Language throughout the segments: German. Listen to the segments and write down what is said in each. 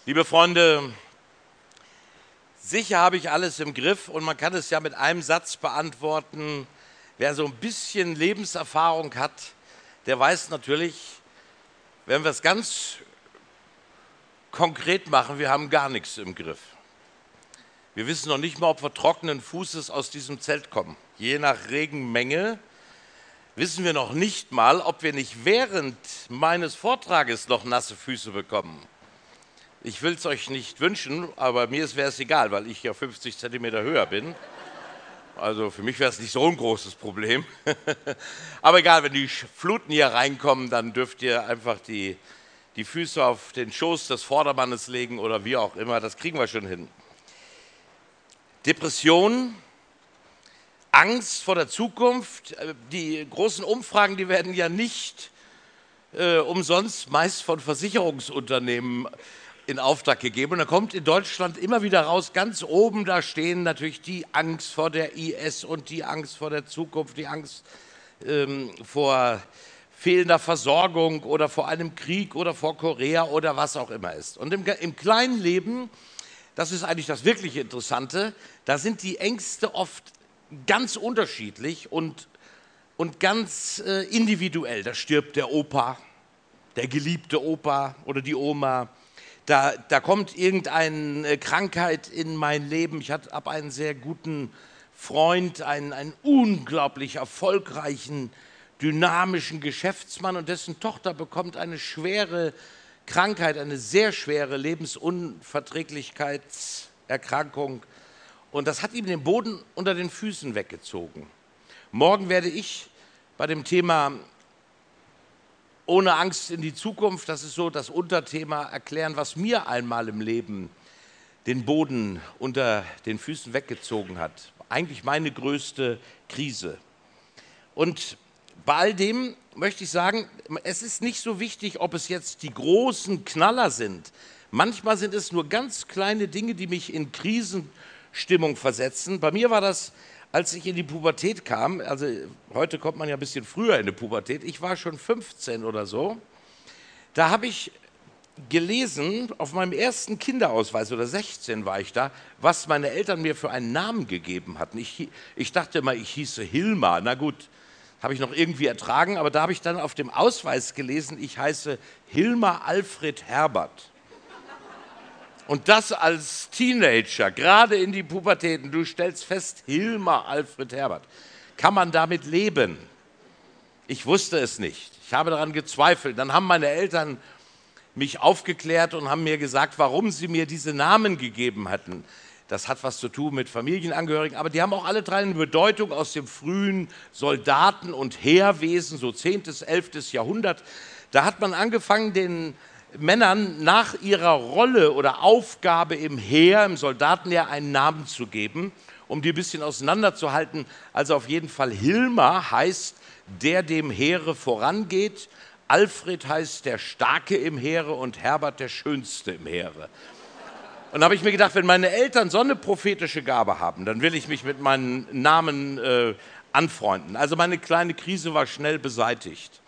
Liebe Freunde, sicher habe ich alles im Griff und man kann es ja mit einem Satz beantworten. Wer so ein bisschen Lebenserfahrung hat, der weiß natürlich, wenn wir es ganz konkret machen, wir haben gar nichts im Griff. Wir wissen noch nicht mal, ob wir trockenen Fußes aus diesem Zelt kommen. Je nach Regenmenge wissen wir noch nicht mal, ob wir nicht während meines Vortrages noch nasse Füße bekommen. Ich will es euch nicht wünschen, aber mir wäre es egal, weil ich ja 50 Zentimeter höher bin. Also für mich wäre es nicht so ein großes Problem. Aber egal, wenn die Fluten hier reinkommen, dann dürft ihr einfach die Füße auf den Schoß des Vordermannes legen oder wie auch immer. Das kriegen wir schon hin. Depression, Angst vor der Zukunft. Die großen Umfragen, die werden ja nicht umsonst meist von Versicherungsunternehmen in Auftrag gegeben. Und da kommt in Deutschland immer wieder raus, ganz oben, da stehen natürlich die Angst vor der IS und die Angst vor der Zukunft, die Angst vor fehlender Versorgung oder vor einem Krieg oder vor Korea oder was auch immer ist. Und im kleinen Leben, das ist eigentlich das wirklich Interessante, da sind die Ängste oft ganz unterschiedlich und ganz individuell. Da stirbt der Opa, der geliebte Opa oder die Oma. Da kommt irgendeine Krankheit in mein Leben. Ich habe einen sehr guten Freund, einen unglaublich erfolgreichen, dynamischen Geschäftsmann und dessen Tochter bekommt eine schwere Krankheit, eine sehr schwere Lebensunverträglichkeitserkrankung. Und das hat ihm den Boden unter den Füßen weggezogen. Morgen werde ich bei dem Thema ohne Angst in die Zukunft, das ist so das Unterthema, erklären, was mir einmal im Leben den Boden unter den Füßen weggezogen hat. Eigentlich meine größte Krise. Und bei all dem möchte ich sagen, es ist nicht so wichtig, ob es jetzt die großen Knaller sind. Manchmal sind es nur ganz kleine Dinge, die mich in Krisenstimmung versetzen. Bei mir war das, als ich in die Pubertät kam, also heute kommt man ja ein bisschen früher in die Pubertät, ich war schon 15 oder so, da habe ich gelesen, auf meinem ersten Kinderausweis, oder 16 war ich da, was meine Eltern mir für einen Namen gegeben hatten. Ich dachte immer, ich hieße Hilmar, na gut, habe ich noch irgendwie ertragen, aber da habe ich dann auf dem Ausweis gelesen, ich heiße Hilmar Alfred Herbert. Und das als Teenager, gerade in die Pubertäten, du stellst fest, Hilmar Alfred Herbert. Kann man damit leben? Ich wusste es nicht. Ich habe daran gezweifelt. Dann haben meine Eltern mich aufgeklärt und haben mir gesagt, warum sie mir diese Namen gegeben hatten. Das hat was zu tun mit Familienangehörigen, aber die haben auch alle drei eine Bedeutung aus dem frühen Soldaten- und Heerwesen, so 10., 11. Jahrhundert. Da hat man angefangen, den Männern nach ihrer Rolle oder Aufgabe im Heer, im Soldatenheer, einen Namen zu geben, um die ein bisschen auseinanderzuhalten. Also auf jeden Fall Hilmar heißt, der dem Heere vorangeht, Alfred heißt, der Starke im Heere und Herbert, der Schönste im Heere. Und da habe ich mir gedacht, wenn meine Eltern so eine prophetische Gabe haben, dann will ich mich mit meinen Namen anfreunden. Also meine kleine Krise war schnell beseitigt.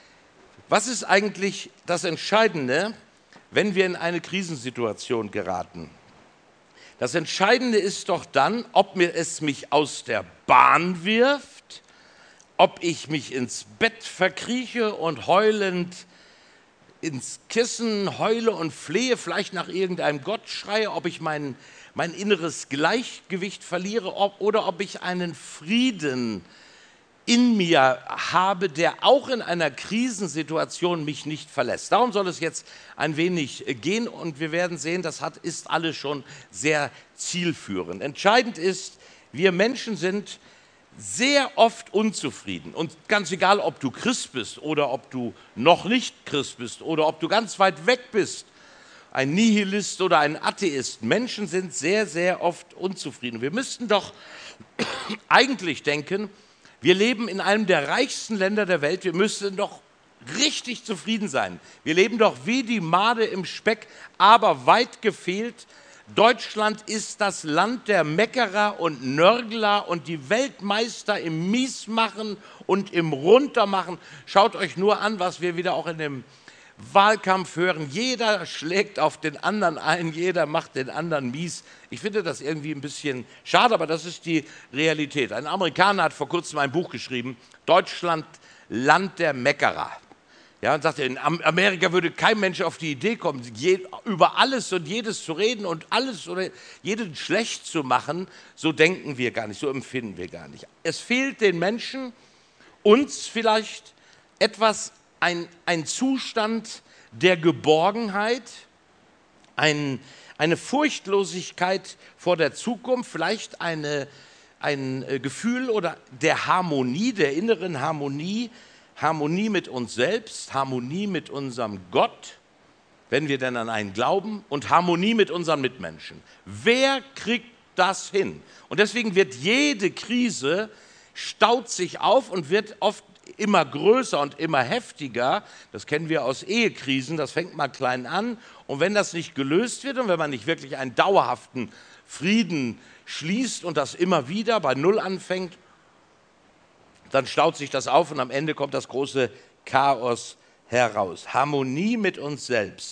Was ist eigentlich das Entscheidende, wenn wir in eine Krisensituation geraten? Das Entscheidende ist doch dann, ob es mich aus der Bahn wirft, ob ich mich ins Bett verkrieche und heulend ins Kissen heule und flehe, vielleicht nach irgendeinem Gott schreie, ob ich mein inneres Gleichgewicht verliere oder ob ich einen Frieden in mir habe, der auch in einer Krisensituation mich nicht verlässt. Darum soll es jetzt ein wenig gehen und wir werden sehen, das ist alles schon sehr zielführend. Entscheidend ist, wir Menschen sind sehr oft unzufrieden und ganz egal, ob du Christ bist oder ob du noch nicht Christ bist oder ob du ganz weit weg bist, ein Nihilist oder ein Atheist, Menschen sind sehr, sehr oft unzufrieden. Wir müssten doch eigentlich denken, wir leben in einem der reichsten Länder der Welt, wir müssten doch richtig zufrieden sein. Wir leben doch wie die Made im Speck, aber weit gefehlt. Deutschland ist das Land der Meckerer und Nörgler und die Weltmeister im Miesmachen und im Runtermachen. Schaut euch nur an, was wir wieder auch in dem Wahlkampf hören, jeder schlägt auf den anderen ein, jeder macht den anderen mies. Ich finde das irgendwie ein bisschen schade, aber das ist die Realität. Ein Amerikaner hat vor kurzem ein Buch geschrieben, Deutschland, Land der Meckerer. Ja, und sagte, in Amerika würde kein Mensch auf die Idee kommen, über alles und jedes zu reden und alles oder jeden schlecht zu machen. So denken wir gar nicht, so empfinden wir gar nicht. Es fehlt den Menschen, uns vielleicht etwas, ein Zustand der Geborgenheit, eine Furchtlosigkeit vor der Zukunft, vielleicht ein Gefühl oder der Harmonie, der inneren Harmonie, Harmonie mit uns selbst, Harmonie mit unserem Gott, wenn wir denn an einen glauben, und Harmonie mit unseren Mitmenschen. Wer kriegt das hin? Und deswegen wird jede Krise, staut sich auf und wird oft immer größer und immer heftiger. Das kennen wir aus Ehekrisen, das fängt mal klein an. Und wenn das nicht gelöst wird und wenn man nicht wirklich einen dauerhaften Frieden schließt und das immer wieder bei Null anfängt, dann staut sich das auf und am Ende kommt das große Chaos heraus. Harmonie mit uns selbst.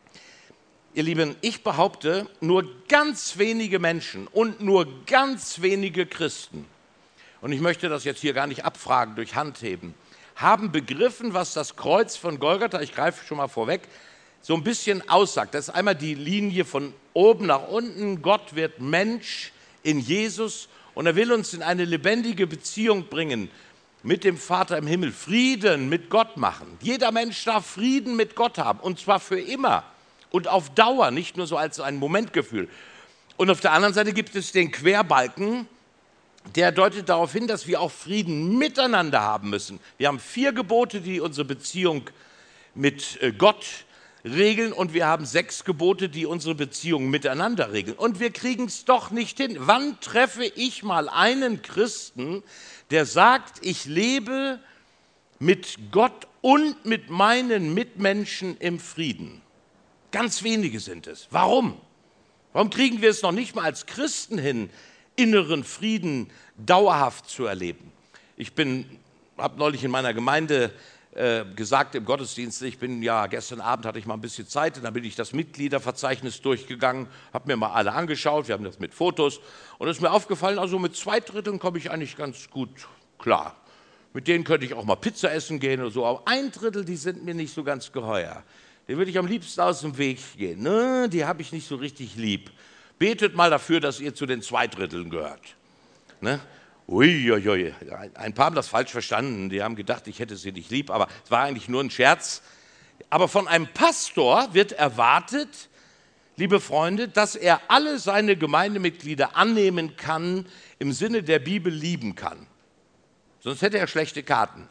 Ihr Lieben, ich behaupte, nur ganz wenige Menschen und nur ganz wenige Christen, und ich möchte das jetzt hier gar nicht abfragen durch Handheben, haben begriffen, was das Kreuz von Golgatha, ich greife schon mal vorweg, so ein bisschen aussagt. Das ist einmal die Linie von oben nach unten. Gott wird Mensch in Jesus und er will uns in eine lebendige Beziehung bringen mit dem Vater im Himmel, Frieden mit Gott machen. Jeder Mensch darf Frieden mit Gott haben und zwar für immer und auf Dauer, nicht nur so als ein Momentgefühl. Und auf der anderen Seite gibt es den Querbalken, der deutet darauf hin, dass wir auch Frieden miteinander haben müssen. Wir haben 4 Gebote, die unsere Beziehung mit Gott regeln und wir haben 6 Gebote, die unsere Beziehung miteinander regeln. Und wir kriegen es doch nicht hin. Wann treffe ich mal einen Christen, der sagt, ich lebe mit Gott und mit meinen Mitmenschen im Frieden? Ganz wenige sind es. Warum? Warum kriegen wir es noch nicht mal als Christen hin, inneren Frieden dauerhaft zu erleben? Ich habe neulich in meiner Gemeinde gesagt im Gottesdienst, gestern Abend hatte ich mal ein bisschen Zeit und dann bin ich das Mitgliederverzeichnis durchgegangen, habe mir mal alle angeschaut, wir haben das mit Fotos und es ist mir aufgefallen, also mit 2/3 komme ich eigentlich ganz gut klar. Mit denen könnte ich auch mal Pizza essen gehen oder so, aber 1/3, die sind mir nicht so ganz geheuer. Den würde ich am liebsten aus dem Weg gehen, ne? Die habe ich nicht so richtig lieb. Betet mal dafür, dass ihr zu den 2/3 gehört. Ne? Uiuiui, ein paar haben das falsch verstanden, die haben gedacht, ich hätte sie nicht lieb, aber es war eigentlich nur ein Scherz. Aber von einem Pastor wird erwartet, liebe Freunde, dass er alle seine Gemeindemitglieder annehmen kann, im Sinne der Bibel lieben kann. Sonst hätte er schlechte Karten.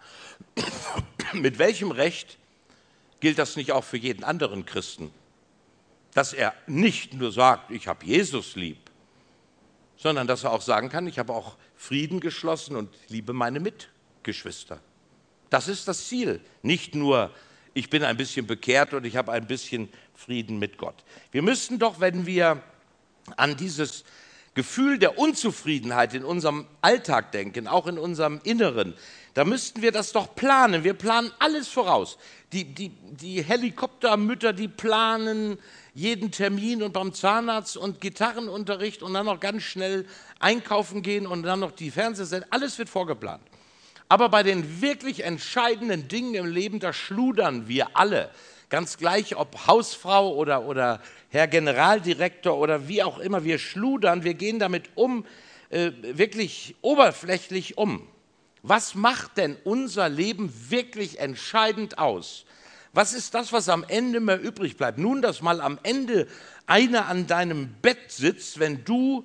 Mit welchem Recht gilt das nicht auch für jeden anderen Christen? Dass er nicht nur sagt, ich habe Jesus lieb, sondern dass er auch sagen kann, ich habe auch Frieden geschlossen und liebe meine Mitgeschwister. Das ist das Ziel. Nicht nur, ich bin ein bisschen bekehrt und ich habe ein bisschen Frieden mit Gott. Wir müssten doch, wenn wir an dieses Gefühl der Unzufriedenheit in unserem Alltag denken, auch in unserem Inneren, da müssten wir das doch planen. Wir planen alles voraus. Die Helikoptermütter, die planen jeden Termin und beim Zahnarzt und Gitarrenunterricht und dann noch ganz schnell einkaufen gehen und dann noch die Fernsehsendung, alles wird vorgeplant. Aber bei den wirklich entscheidenden Dingen im Leben, da schludern wir alle. Ganz gleich, ob Hausfrau oder Herr Generaldirektor oder wie auch immer, wir schludern, wir gehen damit wirklich oberflächlich um. Was macht denn unser Leben wirklich entscheidend aus? Was ist das, was am Ende mehr übrig bleibt? Nun, dass mal am Ende einer an deinem Bett sitzt, wenn du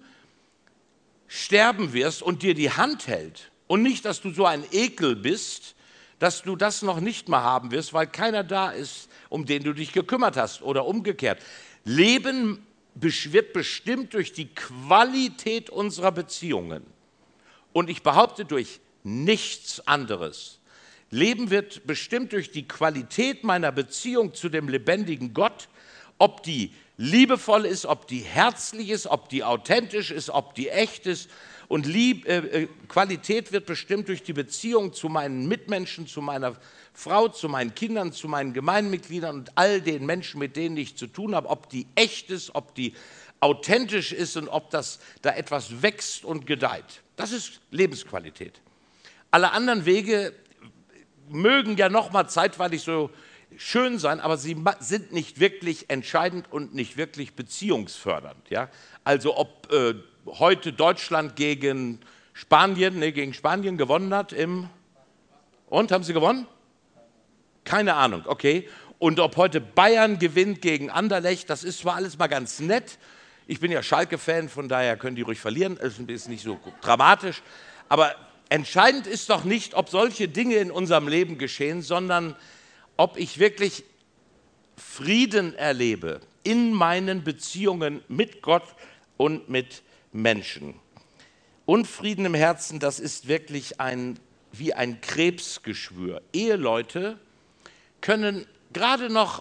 sterben wirst und dir die Hand hält. Und nicht, dass du so ein Ekel bist, dass du das noch nicht mal haben wirst, weil keiner da ist, um den du dich gekümmert hast oder umgekehrt. Leben wird bestimmt durch die Qualität unserer Beziehungen. Und ich behaupte durch nichts anderes. Leben wird bestimmt durch die Qualität meiner Beziehung zu dem lebendigen Gott, ob die liebevoll ist, ob die herzlich ist, ob die authentisch ist, ob die echt ist. Und Qualität wird bestimmt durch die Beziehung zu meinen Mitmenschen, zu meiner Frau, zu meinen Kindern, zu meinen Gemeindemitgliedern und all den Menschen, mit denen ich zu tun habe, ob die echt ist, ob die authentisch ist und ob da etwas wächst und gedeiht. Das ist Lebensqualität. Alle anderen Wege mögen ja noch mal zeitweilig so schön sein, aber sie sind nicht wirklich entscheidend und nicht wirklich beziehungsfördernd. Ja? Also ob heute Deutschland gegen Spanien gewonnen hat und haben sie gewonnen? Keine Ahnung, okay. Und ob heute Bayern gewinnt gegen Anderlecht, das ist zwar alles mal ganz nett. Ich bin ja Schalke-Fan, von daher können die ruhig verlieren, ist nicht so dramatisch. Aber entscheidend ist doch nicht, ob solche Dinge in unserem Leben geschehen, sondern ob ich wirklich Frieden erlebe in meinen Beziehungen mit Gott und mit Menschen. Unfrieden im Herzen, das ist wirklich wie ein Krebsgeschwür. Eheleute können gerade noch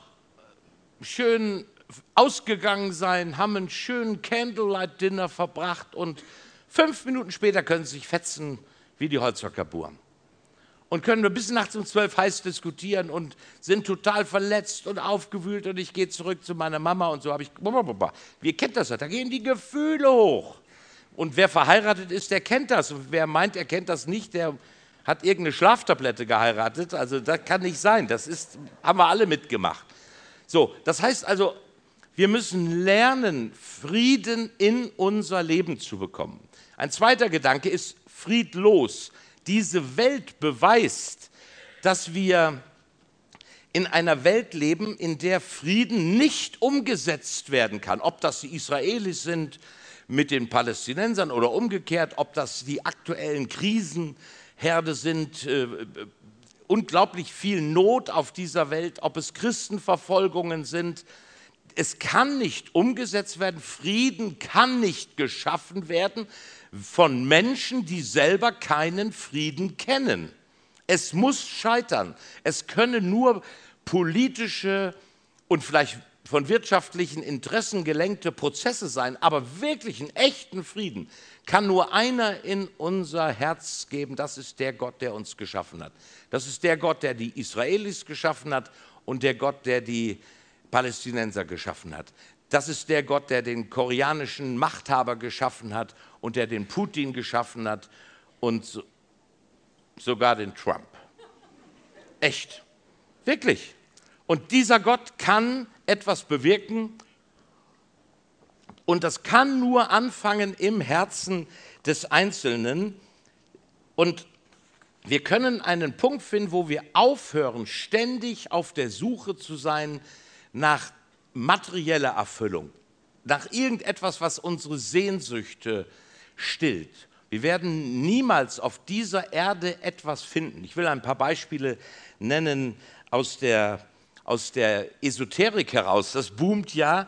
schön ausgegangen sein, haben einen schönen Candlelight-Dinner verbracht und 5 Minuten später können sie sich fetzen wie die Holzhöcker Buren. Und können nur bis nachts um 12 heiß diskutieren und sind total verletzt und aufgewühlt und ich gehe zurück zu meiner Mama und so habe ich, ihr kennt das ja, da gehen die Gefühle hoch. Und wer verheiratet ist, der kennt das. Und wer meint, er kennt das nicht, der hat irgendeine Schlaftablette geheiratet. Also das kann nicht sein, haben wir alle mitgemacht. So, das heißt also, wir müssen lernen, Frieden in unser Leben zu bekommen. Ein zweiter Gedanke ist friedlos. Diese Welt beweist, dass wir in einer Welt leben, in der Frieden nicht umgesetzt werden kann. Ob das die Israelis sind mit den Palästinensern oder umgekehrt, ob das die aktuellen Krisenherde sind, unglaublich viel Not auf dieser Welt, ob es Christenverfolgungen sind. Es kann nicht umgesetzt werden, Frieden kann nicht geschaffen werden von Menschen, die selber keinen Frieden kennen. Es muss scheitern. Es können nur politische und vielleicht von wirtschaftlichen Interessen gelenkte Prozesse sein, aber wirklich einen echten Frieden kann nur einer in unser Herz geben. Das ist der Gott, der uns geschaffen hat. Das ist der Gott, der die Israelis geschaffen hat und der Gott, der die Palästinenser geschaffen hat. Das ist der Gott, der den koreanischen Machthaber geschaffen hat und der den Putin geschaffen hat und sogar den Trump. Echt, wirklich. Und dieser Gott kann etwas bewirken und das kann nur anfangen im Herzen des Einzelnen. Und wir können einen Punkt finden, wo wir aufhören, ständig auf der Suche zu sein nach materieller Erfüllung, nach irgendetwas, was unsere Sehnsüchte stillt. Wir werden niemals auf dieser Erde etwas finden. Ich will ein paar Beispiele nennen aus der Esoterik heraus. Das boomt ja.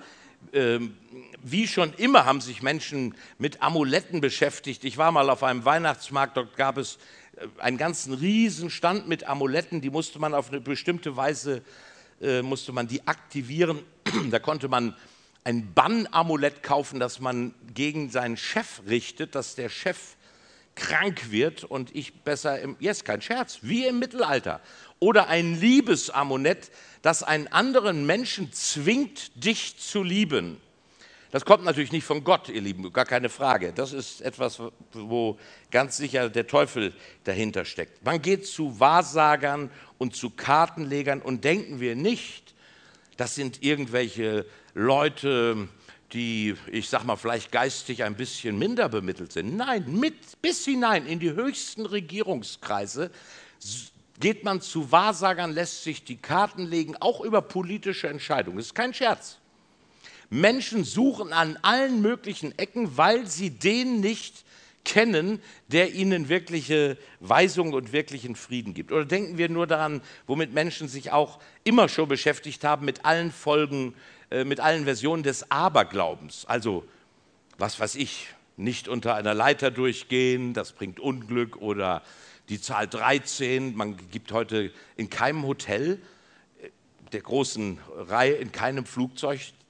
Wie schon immer haben sich Menschen mit Amuletten beschäftigt. Ich war mal auf einem Weihnachtsmarkt, dort gab es einen ganzen Riesenstand mit Amuletten, die musste man auf eine bestimmte Weise die aktivieren. Da konnte man ein Bannamulett kaufen, das man gegen seinen Chef richtet, dass der Chef krank wird und ich besser, jetzt kein Scherz, wie im Mittelalter. Oder ein Liebesamulett, das einen anderen Menschen zwingt, dich zu lieben. Das kommt natürlich nicht von Gott, ihr Lieben, gar keine Frage. Das ist etwas, wo ganz sicher der Teufel dahinter steckt. Man geht zu Wahrsagern und zu Kartenlegern und denken wir nicht, das sind irgendwelche Leute, die, ich sag mal, vielleicht geistig ein bisschen minder bemittelt sind. Nein, bis hinein in die höchsten Regierungskreise geht man zu Wahrsagern, lässt sich die Karten legen, auch über politische Entscheidungen. Das ist kein Scherz. Menschen suchen an allen möglichen Ecken, weil sie den nicht kennen, der ihnen wirkliche Weisung und wirklichen Frieden gibt. Oder denken wir nur daran, womit Menschen sich auch immer schon beschäftigt haben, mit allen Folgen, mit allen Versionen des Aberglaubens. Also, was weiß ich, nicht unter einer Leiter durchgehen, das bringt Unglück, oder die Zahl 13, man gibt heute in keinem Hotel der großen Reihe, in keinem Flugzeug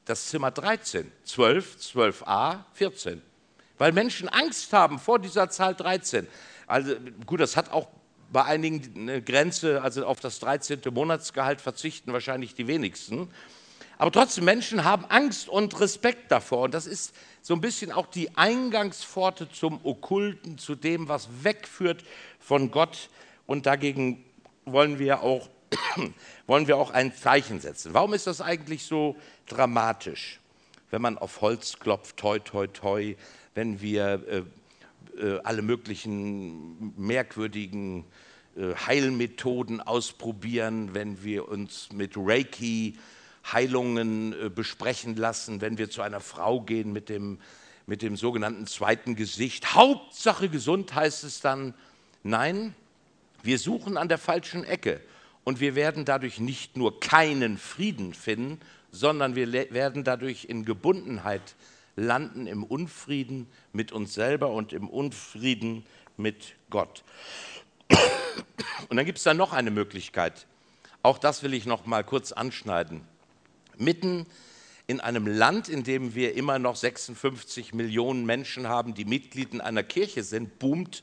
das Zimmer 13, 12, 12a, 14. Weil Menschen Angst haben vor dieser Zahl 13. Also gut, das hat auch bei einigen eine Grenze, also auf das 13. Monatsgehalt verzichten wahrscheinlich die wenigsten. Aber trotzdem, Menschen haben Angst und Respekt davor. Und das ist so ein bisschen auch die Eingangspforte zum Okkulten, zu dem, was wegführt von Gott. Und dagegen wollen wir auch ein Zeichen setzen. Warum ist das eigentlich so dramatisch, wenn man auf Holz klopft, toi, toi, toi, wenn wir alle möglichen merkwürdigen Heilmethoden ausprobieren, wenn wir uns mit Reiki Heilungen besprechen lassen, wenn wir zu einer Frau gehen mit dem sogenannten zweiten Gesicht. Hauptsache gesund heißt es dann. Nein, wir suchen an der falschen Ecke und wir werden dadurch nicht nur keinen Frieden finden, sondern wir werden dadurch in Gebundenheit landen, im Unfrieden mit uns selber und im Unfrieden mit Gott. Und dann gibt es da noch eine Möglichkeit. Auch das will ich noch mal kurz anschneiden. Mitten in einem Land, in dem wir immer noch 56 Millionen Menschen haben, die Mitglied in einer Kirche sind, boomt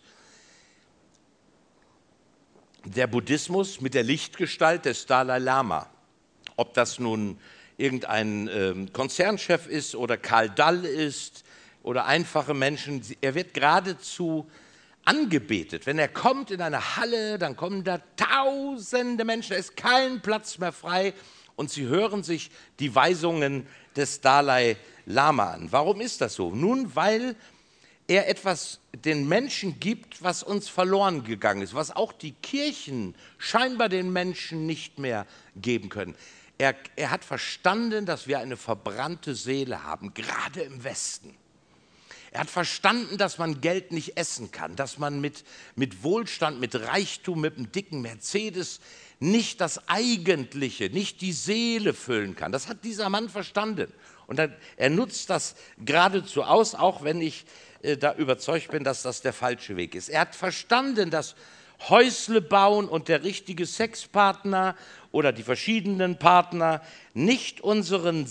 der Buddhismus mit der Lichtgestalt des Dalai Lama. Ob das nun irgendein Konzernchef ist oder Karl Dall ist oder einfache Menschen, er wird geradezu angebetet. Wenn er kommt in eine Halle, dann kommen da tausende Menschen, da ist kein Platz mehr frei und sie hören sich die Weisungen des Dalai Lama an. Warum ist das so? Nun, weil er etwas den Menschen gibt, was uns verloren gegangen ist, was auch die Kirchen scheinbar den Menschen nicht mehr geben können. Er hat verstanden, dass wir eine verbrannte Seele haben, gerade im Westen. Er hat verstanden, dass man Geld nicht essen kann, dass man mit Wohlstand, mit Reichtum, mit einem dicken Mercedes nicht das Eigentliche, nicht die Seele füllen kann. Das hat dieser Mann verstanden. Und er nutzt das geradezu aus, auch wenn ich da überzeugt bin, dass das der falsche Weg ist. Er hat verstanden, dass Häusle bauen und der richtige Sexpartner oder die verschiedenen Partner nicht unseren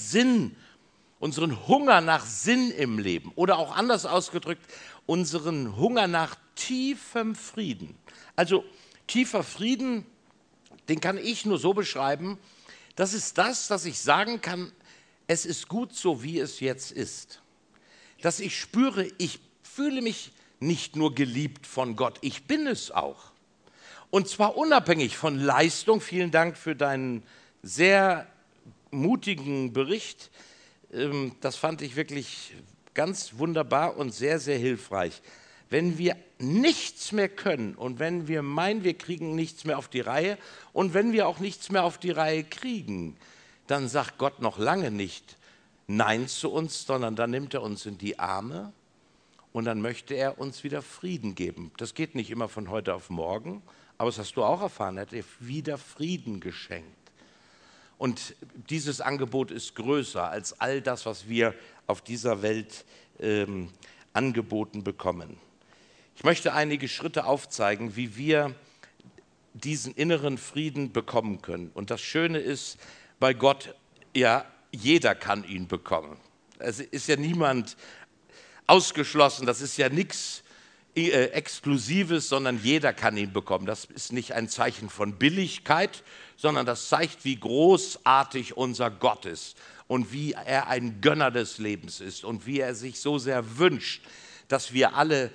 Hunger nach Sinn im Leben oder auch anders ausgedrückt, unseren Hunger nach tiefem Frieden. Also tiefer Frieden, den kann ich nur so beschreiben, das ist das, dass ich sagen kann, es ist gut so, wie es jetzt ist. Dass ich spüre, ich fühle mich nicht nur geliebt von Gott, ich bin es auch. Und zwar unabhängig von Leistung. Vielen Dank für deinen sehr mutigen Bericht. Das fand ich wirklich ganz wunderbar und sehr, sehr hilfreich. Wenn wir nichts mehr können und wenn wir meinen, wir kriegen nichts mehr auf die Reihe und wenn wir auch nichts mehr auf die Reihe kriegen, dann sagt Gott noch lange nicht Nein zu uns, sondern dann nimmt er uns in die Arme und dann möchte er uns wieder Frieden geben. Das geht nicht immer von heute auf morgen, aber das hast du auch erfahren, er hat dir wieder Frieden geschenkt. Und dieses Angebot ist größer als all das, was wir auf dieser Welt angeboten bekommen. Ich möchte einige Schritte aufzeigen, wie wir diesen inneren Frieden bekommen können. Und das Schöne ist, bei Gott, ja, jeder kann ihn bekommen. Es ist ja niemand ausgeschlossen, das ist ja nichts Exklusives, sondern jeder kann ihn bekommen. Das ist nicht ein Zeichen von Billigkeit, sondern das zeigt, wie großartig unser Gott ist und wie er ein Gönner des Lebens ist und wie er sich so sehr wünscht, dass wir alle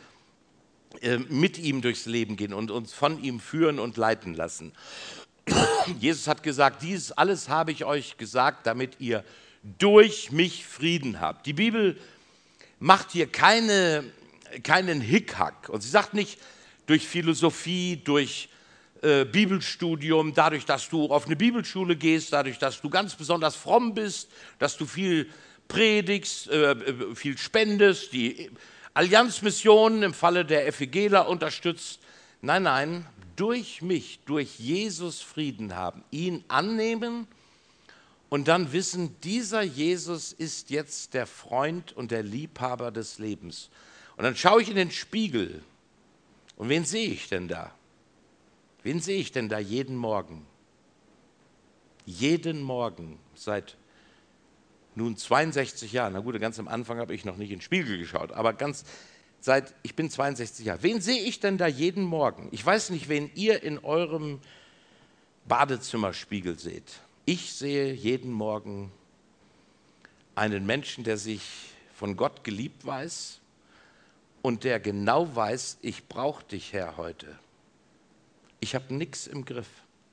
mit ihm durchs Leben gehen und uns von ihm führen und leiten lassen. Jesus hat gesagt, dies alles habe ich euch gesagt, damit ihr durch mich Frieden habt. Die Bibel macht hier keinen Hickhack. Und sie sagt nicht durch Philosophie, durch Bibelstudium, dadurch, dass du auf eine Bibelschule gehst, dadurch, dass du ganz besonders fromm bist, dass du viel predigst, viel spendest, die Allianzmissionen im Falle der FEGler unterstützt. Nein, nein, durch mich, durch Jesus Frieden haben, ihn annehmen und dann wissen, dieser Jesus ist jetzt der Freund und der Liebhaber des Lebens. Und dann schaue ich in den Spiegel und wen sehe ich denn da? Wen sehe ich denn da jeden Morgen? Jeden Morgen seit nun 62 Jahren, na gut, ganz am Anfang habe ich noch nicht in den Spiegel geschaut, aber ich bin 62 Jahre. Wen sehe ich denn da jeden Morgen? Ich weiß nicht, wen ihr in eurem Badezimmerspiegel seht. Ich sehe jeden Morgen einen Menschen, der sich von Gott geliebt weiß und der genau weiß, ich brauche dich, Herr, heute. Ich habe nichts im Griff.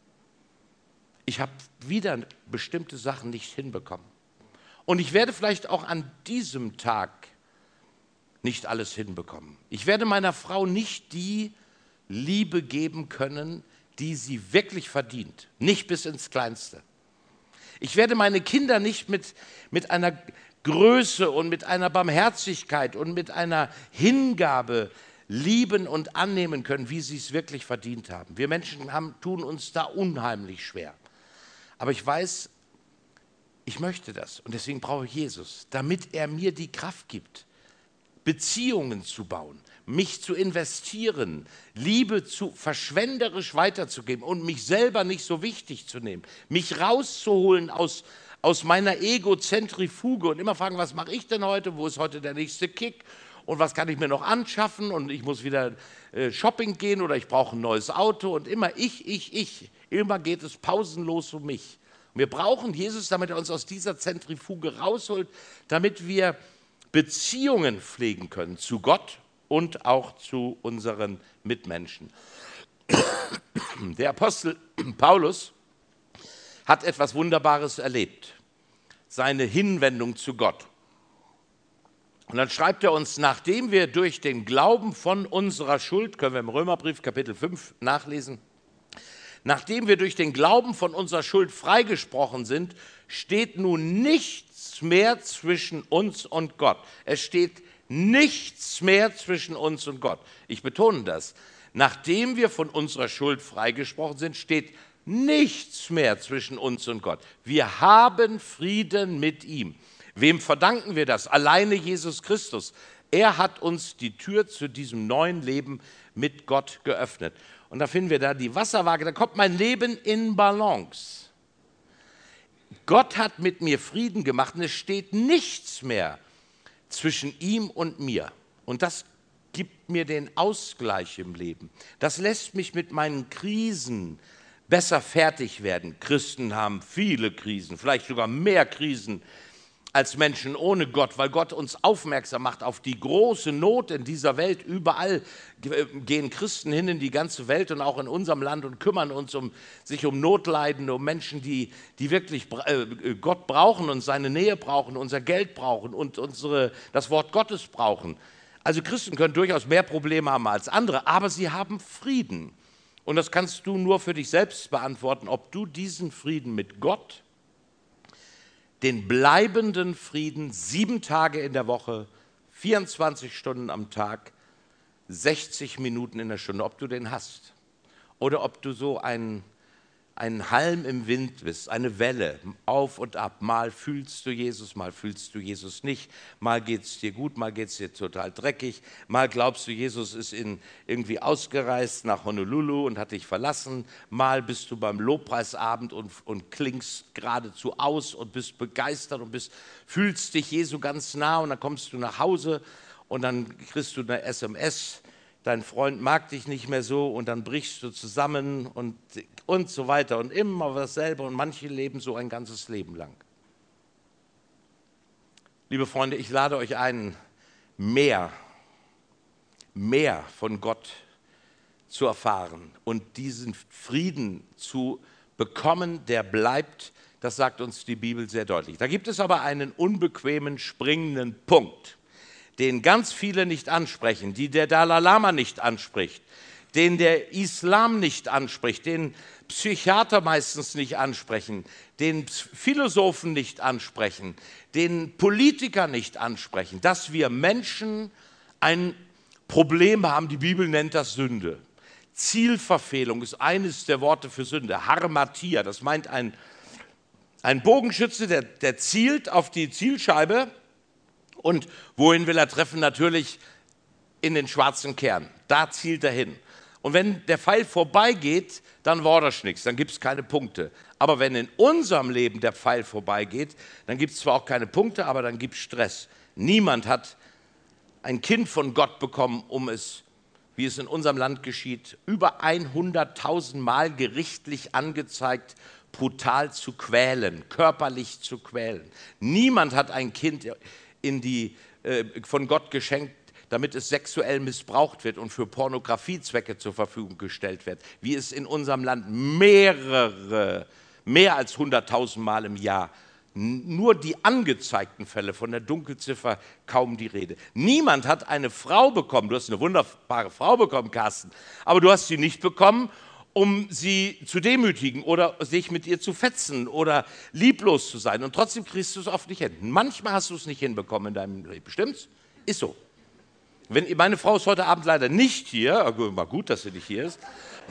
Ich habe wieder bestimmte Sachen nicht hinbekommen. Und ich werde vielleicht auch an diesem Tag nicht alles hinbekommen. Ich werde meiner Frau nicht die Liebe geben können, die sie wirklich verdient. Nicht bis ins Kleinste. Ich werde meine Kinder nicht mit einer Größe und mit einer Barmherzigkeit und mit einer Hingabe lieben und annehmen können, wie sie es wirklich verdient haben. Wir Menschen tun uns da unheimlich schwer. Aber ich weiß, ich möchte das und deswegen brauche ich Jesus, damit er mir die Kraft gibt, Beziehungen zu bauen, mich zu investieren, Liebe verschwenderisch weiterzugeben und mich selber nicht so wichtig zu nehmen, mich rauszuholen aus meiner Ego-Zentrifuge und immer fragen, was mache ich denn heute, wo ist heute der nächste Kick und was kann ich mir noch anschaffen und ich muss wieder Shopping gehen oder ich brauche ein neues Auto und immer ich. Immer geht es pausenlos um mich. Wir brauchen Jesus, damit er uns aus dieser Zentrifuge rausholt, damit wir Beziehungen pflegen können zu Gott und auch zu unseren Mitmenschen. Der Apostel Paulus hat etwas Wunderbares erlebt, seine Hinwendung zu Gott. Und dann schreibt er uns, nachdem wir durch den Glauben von unserer Schuld, können wir im Römerbrief Kapitel 5 nachlesen, nachdem wir durch den Glauben von unserer Schuld freigesprochen sind, steht nun nichts mehr zwischen uns und Gott. Es steht nichts mehr zwischen uns und Gott. Ich betone das. Nachdem wir von unserer Schuld freigesprochen sind, steht nichts mehr zwischen uns und Gott. Wir haben Frieden mit ihm. Wem verdanken wir das? Alleine Jesus Christus. Er hat uns die Tür zu diesem neuen Leben mit Gott geöffnet. Und da finden wir da die Wasserwaage, da kommt mein Leben in Balance. Gott hat mit mir Frieden gemacht und es steht nichts mehr zwischen ihm und mir. Und das gibt mir den Ausgleich im Leben. Das lässt mich mit meinen Krisen besser fertig werden. Christen haben viele Krisen, vielleicht sogar mehr Krisen als Menschen ohne Gott, weil Gott uns aufmerksam macht auf die große Not in dieser Welt. Überall gehen Christen hin in die ganze Welt und auch in unserem Land und kümmern sich um Notleidende, um Menschen, die wirklich Gott brauchen und seine Nähe brauchen, unser Geld brauchen und das Wort Gottes brauchen. Also Christen können durchaus mehr Probleme haben als andere, aber sie haben Frieden. Und das kannst du nur für dich selbst beantworten, ob du diesen Frieden mit Gott, den bleibenden Frieden 7 Tage in der Woche, 24 Stunden am Tag, 60 Minuten in der Stunde, ob du den hast. Oder ob du so ein Halm im Wind bist, eine Welle, auf und ab. Mal fühlst du Jesus nicht. Mal geht es dir gut, mal geht es dir total dreckig. Mal glaubst du, Jesus ist irgendwie ausgereist nach Honolulu und hat dich verlassen. Mal bist du beim Lobpreisabend und klingst geradezu aus und bist begeistert und fühlst dich Jesu ganz nah. Und dann kommst du nach Hause und dann kriegst du eine SMS, dein Freund mag dich nicht mehr so und dann brichst du zusammen und so weiter und immer dasselbe und manche leben so ein ganzes Leben lang. Liebe Freunde, ich lade euch ein, mehr von Gott zu erfahren und diesen Frieden zu bekommen, der bleibt, das sagt uns die Bibel sehr deutlich. Da gibt es aber einen unbequemen, springenden Punkt, den ganz viele nicht ansprechen, die der Dalai Lama nicht anspricht, den der Islam nicht anspricht, den Psychiater meistens nicht ansprechen, den Philosophen nicht ansprechen, den Politiker nicht ansprechen, dass wir Menschen ein Problem haben, die Bibel nennt das Sünde. Zielverfehlung ist eines der Worte für Sünde, Harmatia, das meint ein Bogenschütze, der zielt auf die Zielscheibe. Und wohin will er treffen? Natürlich in den schwarzen Kern. Da zielt er hin. Und wenn der Pfeil vorbeigeht, dann war das nichts, dann gibt es keine Punkte. Aber wenn in unserem Leben der Pfeil vorbeigeht, dann gibt es zwar auch keine Punkte, aber dann gibt es Stress. Niemand hat ein Kind von Gott bekommen, um es, wie es in unserem Land geschieht, über 100.000 Mal gerichtlich angezeigt, brutal zu quälen, körperlich zu quälen. Niemand hat ein Kind von Gott geschenkt, damit es sexuell missbraucht wird und für Pornografiezwecke zur Verfügung gestellt wird, wie es in unserem Land mehr als 100.000 Mal im Jahr, nur die angezeigten Fälle, von der Dunkelziffer kaum die Rede. Niemand hat eine Frau bekommen, du hast eine wunderbare Frau bekommen, Carsten, aber du hast sie nicht bekommen, um sie zu demütigen oder sich mit ihr zu fetzen oder lieblos zu sein. Und trotzdem kriegst du es oft nicht hin. Manchmal hast du es nicht hinbekommen in deinem Leben. Stimmt's? Ist so. Meine Frau ist heute Abend leider nicht hier, war gut, dass sie nicht hier ist.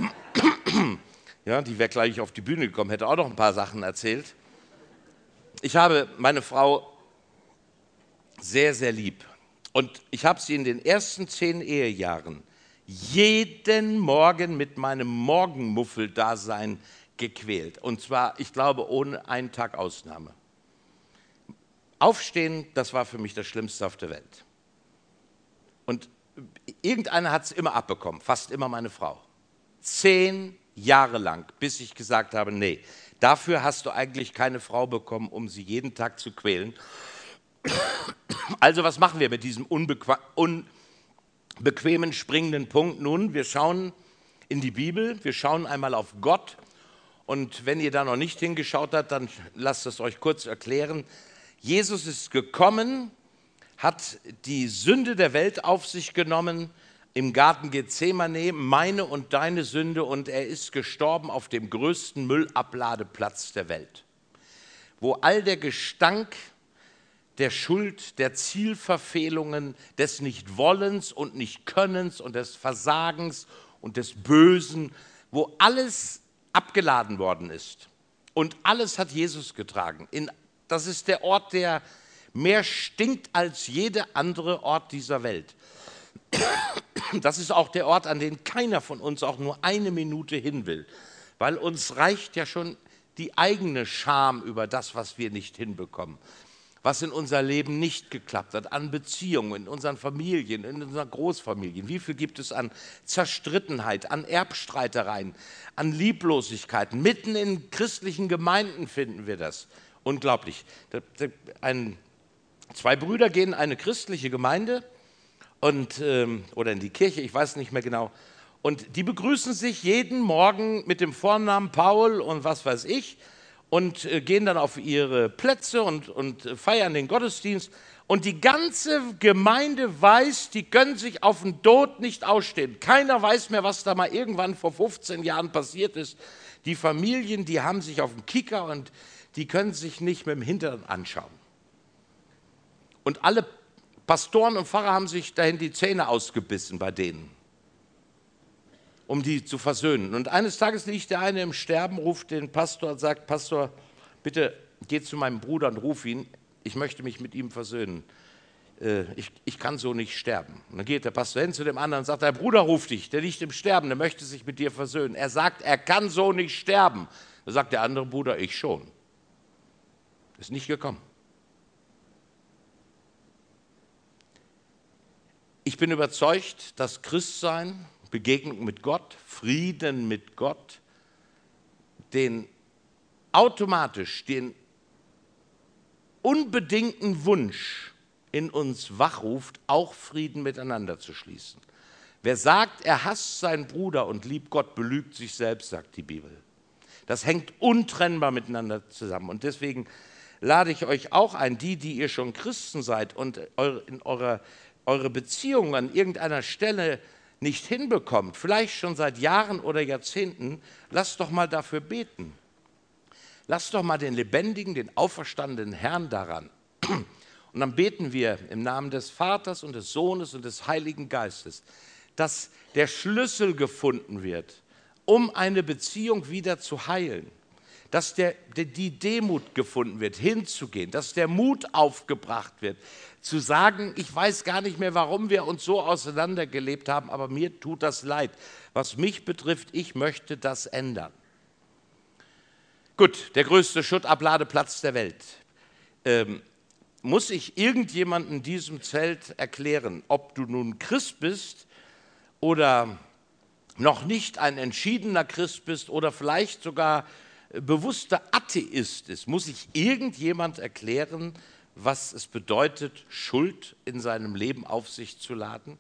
Ja, die wäre gleich auf die Bühne gekommen, hätte auch noch ein paar Sachen erzählt. Ich habe meine Frau sehr, sehr lieb. Und ich habe sie in den ersten 10 Ehejahren jeden Morgen mit meinem Morgenmuffel-Dasein gequält. Und zwar, ich glaube, ohne einen Tag Ausnahme. Aufstehen, das war für mich das Schlimmste auf der Welt. Und irgendeiner hat es immer abbekommen, fast immer meine Frau. 10 Jahre lang, bis ich gesagt habe, nee, dafür hast du eigentlich keine Frau bekommen, um sie jeden Tag zu quälen. Also was machen wir mit diesem unbequemen, springenden Punkt? Nun, wir schauen in die Bibel, wir schauen einmal auf Gott. Und wenn ihr da noch nicht hingeschaut habt, dann lasst es euch kurz erklären. Jesus ist gekommen, hat die Sünde der Welt auf sich genommen im Garten Gethsemane, meine und deine Sünde, und er ist gestorben auf dem größten Müllabladeplatz der Welt, wo all der Gestank der Schuld, der Zielverfehlungen, des Nichtwollens und Nichtkönnens und des Versagens und des Bösen, wo alles abgeladen worden ist. Und alles hat Jesus getragen. Das ist der Ort, der mehr stinkt als jeder andere Ort dieser Welt. Das ist auch der Ort, an den keiner von uns auch nur eine Minute hin will, weil uns reicht ja schon die eigene Scham über das, was wir nicht hinbekommen, was in unser Leben nicht geklappt hat, an Beziehungen, in unseren Familien, in unseren Großfamilien. Wie viel gibt es an Zerstrittenheit, an Erbstreitereien, an Lieblosigkeiten? Mitten in christlichen Gemeinden finden wir das. Unglaublich. Zwei Brüder gehen in eine christliche Gemeinde oder in die Kirche, ich weiß nicht mehr genau. Und die begrüßen sich jeden Morgen mit dem Vornamen Paul und was weiß ich und gehen dann auf ihre Plätze und feiern den Gottesdienst. Und die ganze Gemeinde weiß, die können sich auf den Tod nicht ausstehen. Keiner weiß mehr, was da mal irgendwann vor 15 Jahren passiert ist. Die Familien, die haben sich auf den Kicker und die können sich nicht mit dem Hintern anschauen. Und alle Pastoren und Pfarrer haben sich dahin die Zähne ausgebissen bei denen, um die zu versöhnen. Und eines Tages liegt der eine im Sterben, ruft den Pastor und sagt, Pastor, bitte geh zu meinem Bruder und ruf ihn, ich möchte mich mit ihm versöhnen. Ich kann so nicht sterben. Und dann geht der Pastor hin zu dem anderen und sagt, der Bruder ruft dich, der liegt im Sterben, der möchte sich mit dir versöhnen. Er sagt, er kann so nicht sterben. Da sagt der andere Bruder, ich schon. Ist nicht gekommen. Ich bin überzeugt, dass Christsein, Begegnung mit Gott, Frieden mit Gott, den unbedingten Wunsch in uns wachruft, auch Frieden miteinander zu schließen. Wer sagt, er hasst seinen Bruder und liebt Gott, belügt sich selbst, sagt die Bibel. Das hängt untrennbar miteinander zusammen. Und deswegen lade ich euch auch ein, die ihr schon Christen seid und eure Beziehung an irgendeiner Stelle nicht hinbekommt, vielleicht schon seit Jahren oder Jahrzehnten, lasst doch mal dafür beten. Lasst doch mal den lebendigen, den auferstandenen Herrn daran. Und dann beten wir im Namen des Vaters und des Sohnes und des Heiligen Geistes, dass der Schlüssel gefunden wird, um eine Beziehung wieder zu heilen. dass die Demut gefunden wird, hinzugehen, dass der Mut aufgebracht wird, zu sagen, ich weiß gar nicht mehr, warum wir uns so auseinandergelebt haben, aber mir tut das leid. Was mich betrifft, ich möchte das ändern. Gut, der größte Schuttabladeplatz der Welt. Muss ich irgendjemandem in diesem Zelt erklären, ob du nun Christ bist oder noch nicht ein entschiedener Christ bist oder vielleicht sogar bewusster Atheist ist? Muss ich irgendjemand erklären, was es bedeutet, Schuld in seinem Leben auf sich zu laden?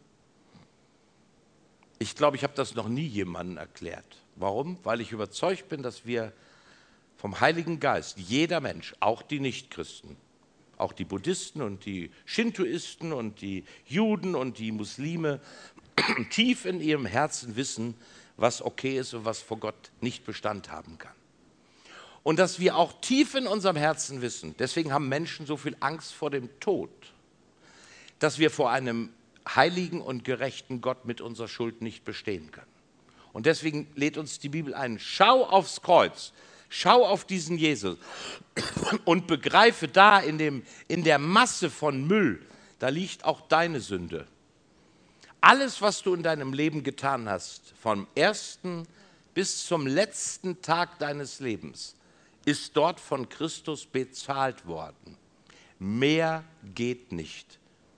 Ich glaube, ich habe das noch nie jemandem erklärt. Warum? Weil ich überzeugt bin, dass wir vom Heiligen Geist, jeder Mensch, auch die Nichtchristen, auch die Buddhisten und die Shintoisten und die Juden und die Muslime, tief in ihrem Herzen wissen, was okay ist und was vor Gott nicht Bestand haben kann. Und dass wir auch tief in unserem Herzen wissen, deswegen haben Menschen so viel Angst vor dem Tod, dass wir vor einem heiligen und gerechten Gott mit unserer Schuld nicht bestehen können. Und deswegen lädt uns die Bibel ein, schau aufs Kreuz, schau auf diesen Jesus und begreife da in der Masse von Müll, da liegt auch deine Sünde. Alles, was du in deinem Leben getan hast, vom ersten bis zum letzten Tag deines Lebens, ist dort von Christus bezahlt worden. Mehr geht nicht.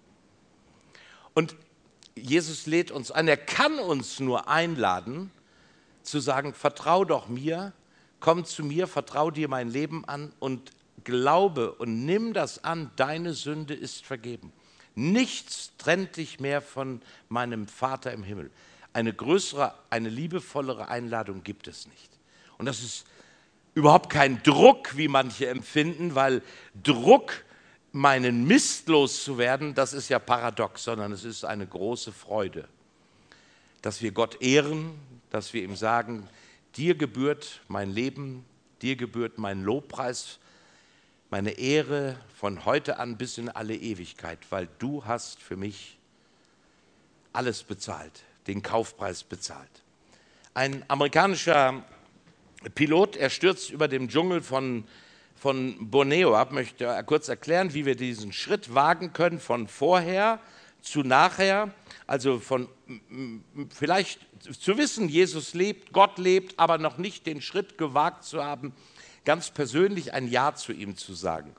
Und Jesus lädt uns ein, er kann uns nur einladen, zu sagen, vertrau doch mir, komm zu mir, vertrau dir mein Leben an und glaube und nimm das an, deine Sünde ist vergeben. Nichts trennt dich mehr von meinem Vater im Himmel. Eine größere, eine liebevollere Einladung gibt es nicht. Und das ist überhaupt kein Druck, wie manche empfinden, weil Druck, meinen Mist loszuwerden, das ist ja paradox, sondern es ist eine große Freude, dass wir Gott ehren, dass wir ihm sagen, dir gebührt mein Leben, dir gebührt mein Lobpreis, meine Ehre von heute an bis in alle Ewigkeit, weil du hast für mich alles bezahlt, den Kaufpreis bezahlt. Ein amerikanischer Pilot, er stürzt über dem Dschungel von Borneo ab, möchte kurz erklären, wie wir diesen Schritt wagen können von vorher zu nachher, also von vielleicht zu wissen, Jesus lebt, Gott lebt, aber noch nicht den Schritt gewagt zu haben, ganz persönlich ein Ja zu ihm zu sagen.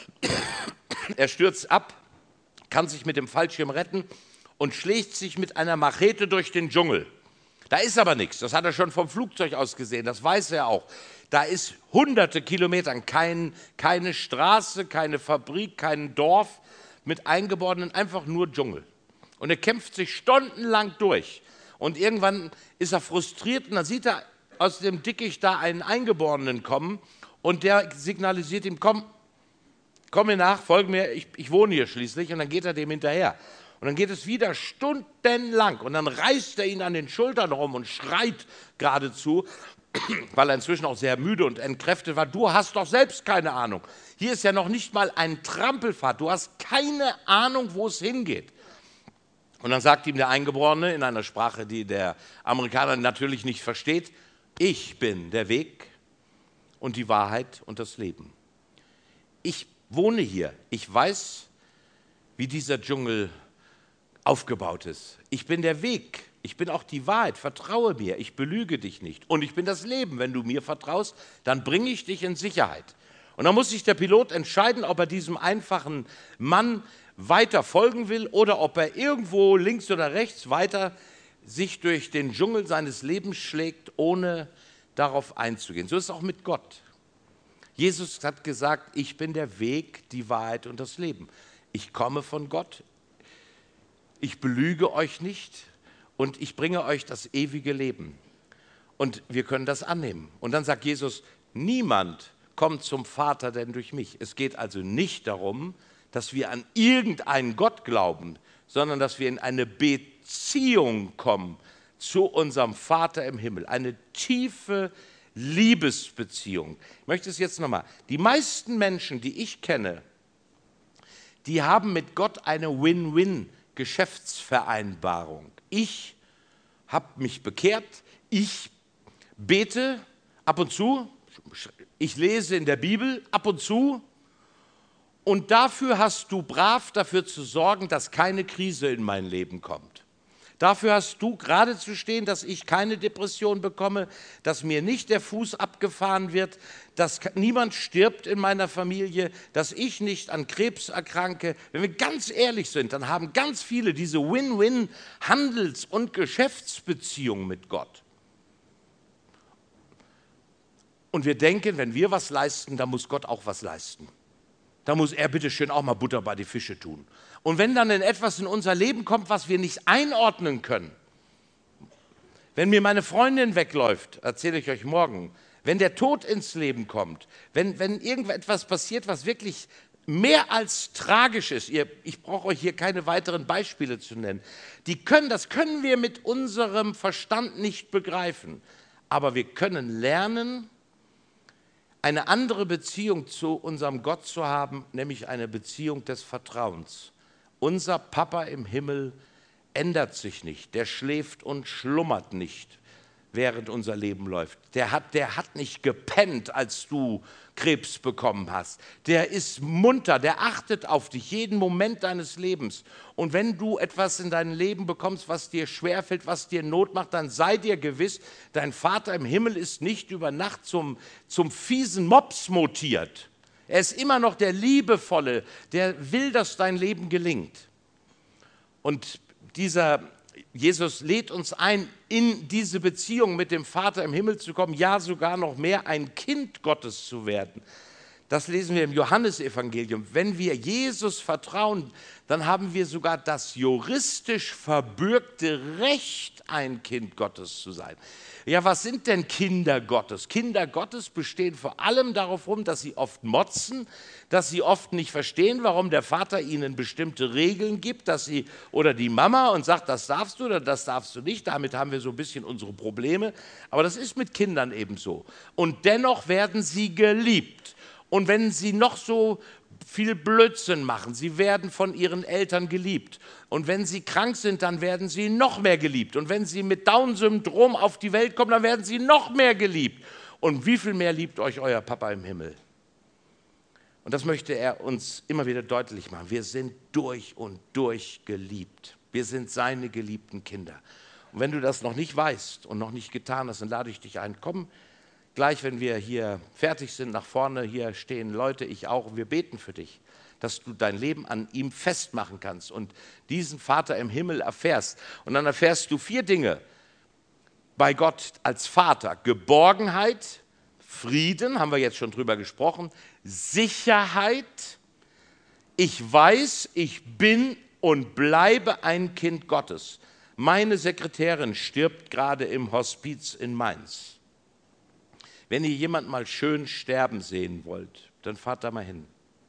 Er stürzt ab, kann sich mit dem Fallschirm retten und schlägt sich mit einer Machete durch den Dschungel. Da ist aber nichts, das hat er schon vom Flugzeug aus gesehen, das weiß er auch. Da ist hunderte Kilometer, keine Straße, keine Fabrik, kein Dorf mit Eingeborenen, einfach nur Dschungel. Und er kämpft sich stundenlang durch. Und irgendwann ist er frustriert und dann sieht er aus dem Dickicht da einen Eingeborenen kommen und der signalisiert ihm, komm mir nach, folge mir, ich wohne hier schließlich. Und dann geht er dem hinterher. Und dann geht es wieder stundenlang und dann reißt er ihn an den Schultern rum und schreit geradezu, weil er inzwischen auch sehr müde und entkräftet war, du hast doch selbst keine Ahnung. Hier ist ja noch nicht mal ein Trampelpfad, du hast keine Ahnung, wo es hingeht. Und dann sagt ihm der Eingeborene in einer Sprache, die der Amerikaner natürlich nicht versteht, ich bin der Weg und die Wahrheit und das Leben. Ich wohne hier, ich weiß, wie dieser Dschungel aufgebaut ist. Ich bin der Weg, ich bin auch die Wahrheit, vertraue mir, ich belüge dich nicht. Und ich bin das Leben, wenn du mir vertraust, dann bringe ich dich in Sicherheit. Und dann muss sich der Pilot entscheiden, ob er diesem einfachen Mann weiter folgen will oder ob er irgendwo links oder rechts weiter sich durch den Dschungel seines Lebens schlägt, ohne darauf einzugehen. So ist es auch mit Gott. Jesus hat gesagt, ich bin der Weg, die Wahrheit und das Leben. Ich komme von Gott, ich belüge euch nicht und ich bringe euch das ewige Leben. Und wir können das annehmen. Und dann sagt Jesus, niemand kommt zum Vater denn durch mich. Es geht also nicht darum, dass wir an irgendeinen Gott glauben, sondern dass wir in eine Beziehung kommen zu unserem Vater im Himmel. Eine tiefe Liebesbeziehung. Ich möchte es jetzt nochmal. Die meisten Menschen, die ich kenne, die haben mit Gott eine Win-Win-Geschäftsvereinbarung. Ich habe mich bekehrt, ich bete ab und zu, ich lese in der Bibel ab und zu und dafür hast du brav dafür zu sorgen, dass keine Krise in mein Leben kommt. Dafür hast du gerade zu stehen, dass ich keine Depression bekomme, dass mir nicht der Fuß abgefahren wird, dass niemand stirbt in meiner Familie, dass ich nicht an Krebs erkranke. Wenn wir ganz ehrlich sind, dann haben ganz viele diese Win-Win-Handels- und Geschäftsbeziehungen mit Gott. Und wir denken, wenn wir was leisten, dann muss Gott auch was leisten. Da muss er bitte schön auch mal Butter bei die Fische tun. Und wenn dann etwas in unser Leben kommt, was wir nicht einordnen können, wenn mir meine Freundin wegläuft, erzähle ich euch morgen, wenn der Tod ins Leben kommt, wenn irgendetwas passiert, was wirklich mehr als tragisch ist, ich brauche euch hier keine weiteren Beispiele zu nennen, das können wir mit unserem Verstand nicht begreifen, aber wir können lernen, eine andere Beziehung zu unserem Gott zu haben, nämlich eine Beziehung des Vertrauens. Unser Papa im Himmel ändert sich nicht, der schläft und schlummert nicht, während unser Leben läuft. Der hat nicht gepennt, als du Krebs bekommen hast. Der ist munter, der achtet auf dich jeden Moment deines Lebens. Und wenn du etwas in deinem Leben bekommst, was dir schwerfällt, was dir Not macht, dann sei dir gewiss, dein Vater im Himmel ist nicht über Nacht zum fiesen Mops mutiert. Er ist immer noch der Liebevolle, der will, dass dein Leben gelingt. Und dieser Jesus lädt uns ein, in diese Beziehung mit dem Vater im Himmel zu kommen, ja sogar noch mehr ein Kind Gottes zu werden. Das lesen wir im Johannesevangelium. Wenn wir Jesus vertrauen, dann haben wir sogar das juristisch verbürgte Recht, ein Kind Gottes zu sein. Ja, was sind denn Kinder Gottes? Kinder Gottes bestehen vor allem darauf rum, dass sie oft motzen, dass sie oft nicht verstehen, warum der Vater ihnen bestimmte Regeln gibt, oder die Mama und sagt, das darfst du oder das darfst du nicht. Damit haben wir so ein bisschen unsere Probleme. Aber das ist mit Kindern eben so. Und dennoch werden sie geliebt. Und wenn sie noch so viel Blödsinn machen, sie werden von ihren Eltern geliebt. Und wenn sie krank sind, dann werden sie noch mehr geliebt. Und wenn sie mit Down-Syndrom auf die Welt kommen, dann werden sie noch mehr geliebt. Und wie viel mehr liebt euch euer Papa im Himmel? Und das möchte er uns immer wieder deutlich machen. Wir sind durch und durch geliebt. Wir sind seine geliebten Kinder. Und wenn du das noch nicht weißt und noch nicht getan hast, dann lade ich dich ein, komm gleich, wenn wir hier fertig sind, nach vorne, hier stehen Leute, ich auch, und wir beten für dich, dass du dein Leben an ihm festmachen kannst und diesen Vater im Himmel erfährst. Und dann erfährst du 4 Dinge bei Gott als Vater: Geborgenheit, Frieden, haben wir jetzt schon drüber gesprochen, Sicherheit, ich weiß, ich bin und bleibe ein Kind Gottes. Meine Sekretärin stirbt gerade im Hospiz in Mainz. Wenn ihr jemanden mal schön sterben sehen wollt, dann fahrt da mal hin.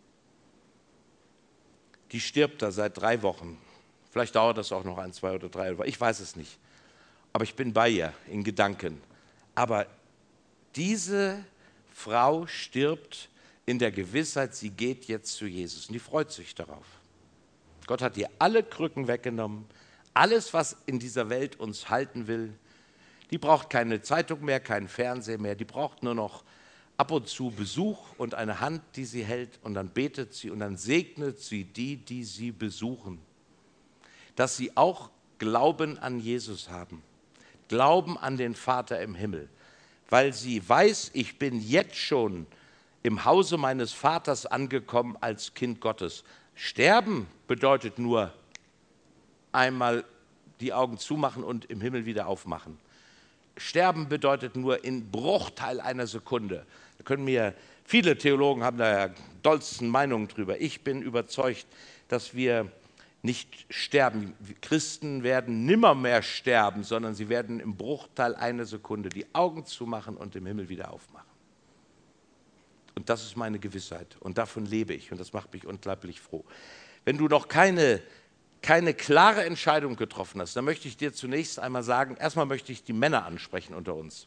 Die stirbt da seit 3 Wochen. Vielleicht dauert das auch noch 1, 2 oder 3 Wochen. Ich weiß es nicht. Aber ich bin bei ihr in Gedanken. Aber diese Frau stirbt in der Gewissheit, sie geht jetzt zu Jesus. Und die freut sich darauf. Gott hat ihr alle Krücken weggenommen. Alles, was in dieser Welt uns halten will. Die braucht keine Zeitung mehr, keinen Fernseher mehr. Die braucht nur noch ab und zu Besuch und eine Hand, die sie hält. Und dann betet sie und dann segnet sie die, die sie besuchen. Dass sie auch Glauben an Jesus haben. Glauben an den Vater im Himmel. Weil sie weiß, ich bin jetzt schon im Hause meines Vaters angekommen als Kind Gottes. Sterben bedeutet nur einmal die Augen zumachen und im Himmel wieder aufmachen. Sterben bedeutet nur in Bruchteil einer Sekunde. Da können mir viele Theologen haben da ja dollsten Meinungen drüber. Ich bin überzeugt, dass wir nicht sterben. Christen werden nimmermehr sterben, sondern sie werden im Bruchteil einer Sekunde die Augen zumachen und im Himmel wieder aufmachen. Und das ist meine Gewissheit und davon lebe ich und das macht mich unglaublich froh. Wenn du noch keine klare Entscheidung getroffen hast, dann möchte ich dir zunächst einmal sagen, erstmal möchte ich die Männer ansprechen unter uns.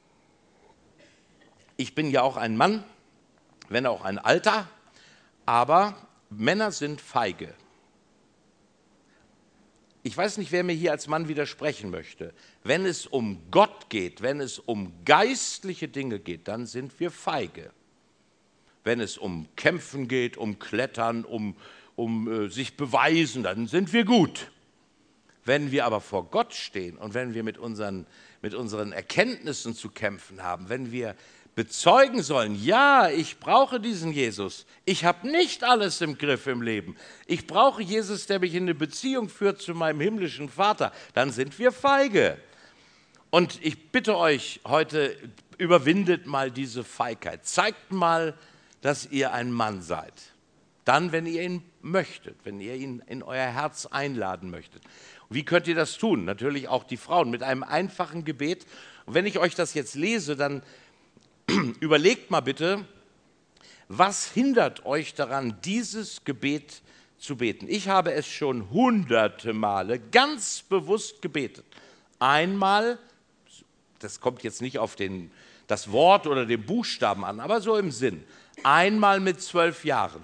Ich bin ja auch ein Mann, wenn auch ein Alter, aber Männer sind feige. ich weiß nicht, wer mir hier als Mann widersprechen möchte. Wenn es um Gott geht, wenn es um geistliche Dinge geht, dann sind wir feige. Wenn es um Kämpfen geht, um Klettern, um sich beweisen, dann sind wir gut. Wenn wir aber vor Gott stehen und wenn wir mit unseren Erkenntnissen zu kämpfen haben, wenn wir bezeugen sollen, ja, ich brauche diesen Jesus, ich habe nicht alles im Griff im Leben, ich brauche Jesus, der mich in eine Beziehung führt zu meinem himmlischen Vater, dann sind wir feige. Und ich bitte euch heute, überwindet mal diese Feigheit, zeigt mal, dass ihr ein Mann seid. Dann, wenn ihr ihn möchtet, wenn ihr ihn in euer Herz einladen möchtet. Und wie könnt ihr das tun? Natürlich auch die Frauen mit einem einfachen Gebet. Und wenn ich euch das jetzt lese, dann überlegt mal bitte, was hindert euch daran, dieses Gebet zu beten? Ich habe es schon hunderte Male ganz bewusst gebetet. Einmal, das kommt jetzt nicht auf das Wort oder den Buchstaben an, aber so im Sinn. Einmal mit 12 Jahren.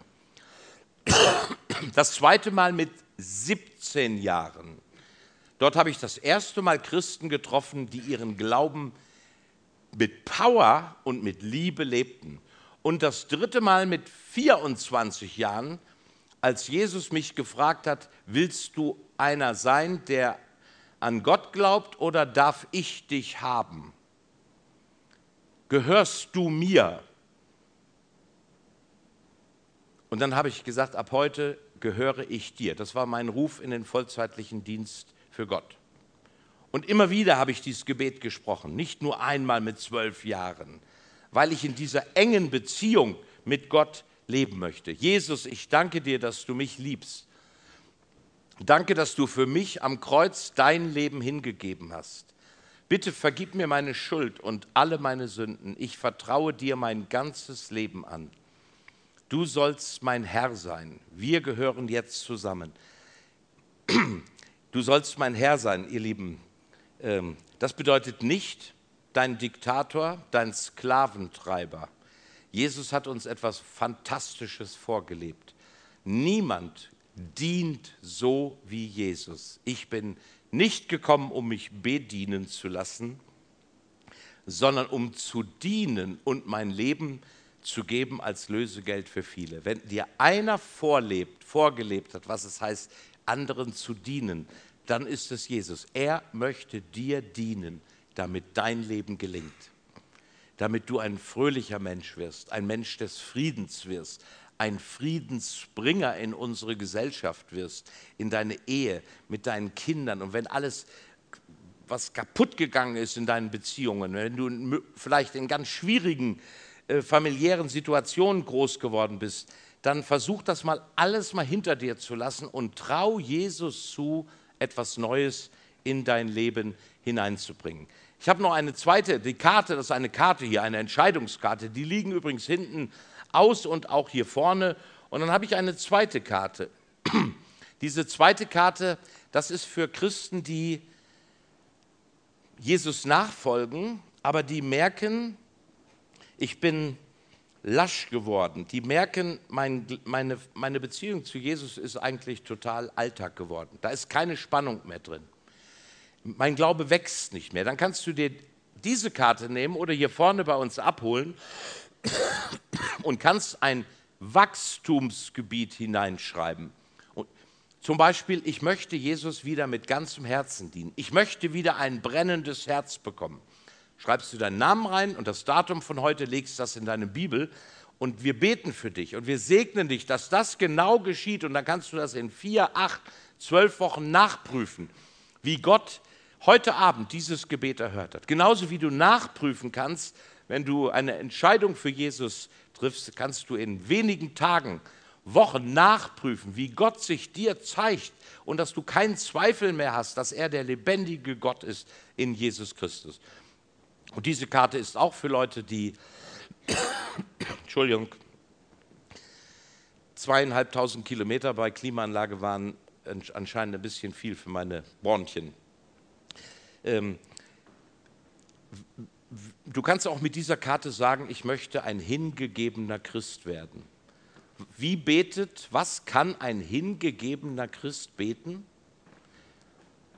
Das zweite Mal mit 17 Jahren. Dort habe ich das erste Mal Christen getroffen, die ihren Glauben mit Power und mit Liebe lebten. Und das dritte Mal mit 24 Jahren, als Jesus mich gefragt hat, willst du einer sein, der an Gott glaubt, oder darf ich dich haben? Gehörst du mir? Und dann habe ich gesagt, ab heute gehöre ich dir. Das war mein Ruf in den vollzeitlichen Dienst für Gott. Und immer wieder habe ich dieses Gebet gesprochen, nicht nur einmal mit 12 Jahren, weil ich in dieser engen Beziehung mit Gott leben möchte. Jesus, ich danke dir, dass du mich liebst. Danke, dass du für mich am Kreuz dein Leben hingegeben hast. Bitte vergib mir meine Schuld und alle meine Sünden. Ich vertraue dir mein ganzes Leben an. Du sollst mein Herr sein. Wir gehören jetzt zusammen. Du sollst mein Herr sein, ihr Lieben. Das bedeutet nicht dein Diktator, dein Sklaventreiber. Jesus hat uns etwas Fantastisches vorgelebt. Niemand dient so wie Jesus. Ich bin nicht gekommen, um mich bedienen zu lassen, sondern um zu dienen und mein Leben zu geben als Lösegeld für viele. Wenn dir einer vorgelebt hat, was es heißt, anderen zu dienen, dann ist es Jesus. Er möchte dir dienen, damit dein Leben gelingt, damit du ein fröhlicher Mensch wirst, ein Mensch des Friedens wirst, ein Friedensbringer in unsere Gesellschaft wirst, in deine Ehe, mit deinen Kindern. Und wenn alles, was kaputt gegangen ist in deinen Beziehungen, wenn du vielleicht in ganz schwierigen familiären Situationen groß geworden bist, dann versuch das alles mal hinter dir zu lassen und trau Jesus zu, etwas Neues in dein Leben hineinzubringen. Ich habe noch eine zweite, die Karte, das ist eine Karte hier, eine Entscheidungskarte, die liegen übrigens hinten aus und auch hier vorne. Und dann habe ich eine zweite Karte. Diese zweite Karte, das ist für Christen, die Jesus nachfolgen, aber die merken, ich bin lasch geworden. Die merken, meine Beziehung zu Jesus ist eigentlich total Alltag geworden. Da ist keine Spannung mehr drin. Mein Glaube wächst nicht mehr. Dann kannst du dir diese Karte nehmen oder hier vorne bei uns abholen und kannst ein Wachstumsgebiet hineinschreiben. Und zum Beispiel, ich möchte Jesus wieder mit ganzem Herzen dienen. Ich möchte wieder ein brennendes Herz bekommen. Schreibst du deinen Namen rein und das Datum von heute, legst das in deine Bibel und wir beten für dich und wir segnen dich, dass das genau geschieht und dann kannst du das in 4, 8, 12 Wochen nachprüfen, wie Gott heute Abend dieses Gebet erhört hat. Genauso wie du nachprüfen kannst, wenn du eine Entscheidung für Jesus triffst, kannst du in wenigen Tagen, Wochen nachprüfen, wie Gott sich dir zeigt und dass du keinen Zweifel mehr hast, dass er der lebendige Gott ist in Jesus Christus. Und diese Karte ist auch für Leute, die, Entschuldigung, 2.500 Kilometer bei Klimaanlage waren, anscheinend ein bisschen viel für meine Bronchien. Du kannst auch mit dieser Karte sagen, ich möchte ein hingegebener Christ werden. Was kann ein hingegebener Christ beten?